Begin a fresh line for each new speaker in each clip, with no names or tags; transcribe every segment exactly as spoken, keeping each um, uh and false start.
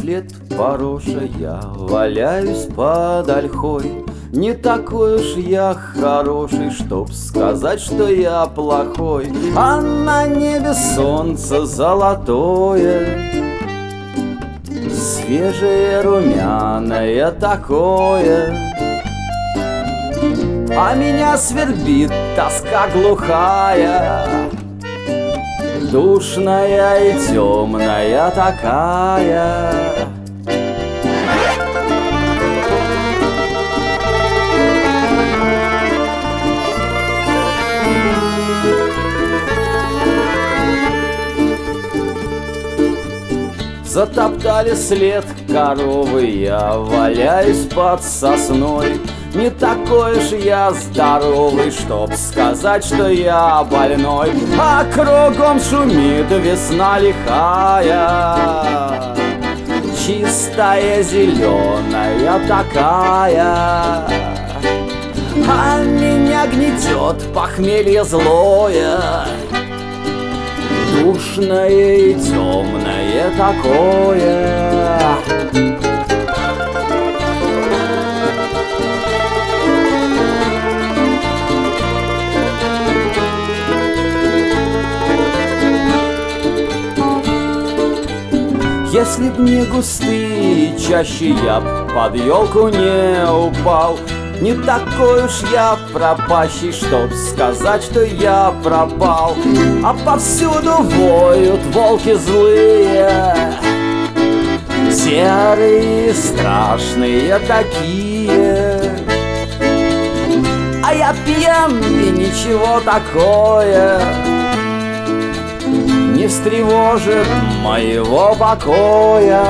лет пороша я валяюсь под ольхой. Не такой уж я хороший, чтоб сказать, что я плохой. А на небе солнце золотое, свежее, румяное такое. А меня свербит тоска глухая, душная и темная такая. Затоптали след коровы, я валяюсь под сосной. Не такой уж я здоровый, чтоб сказать, что я больной. А кругом шумит весна лихая, чистая, зеленая такая. А меня гнетет похмелье злое, душное и темное такое. Если б не густые чаще, я б под елку не упал. Не такой уж я пропащий, чтоб сказать, что я пропал. А повсюду воют волки злые, серые, страшные такие. А я пьян и ничего такое не встревожит моего покоя.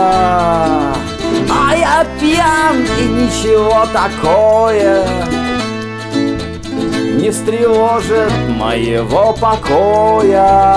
А я пьян и ничего такое не встревожит моего покоя.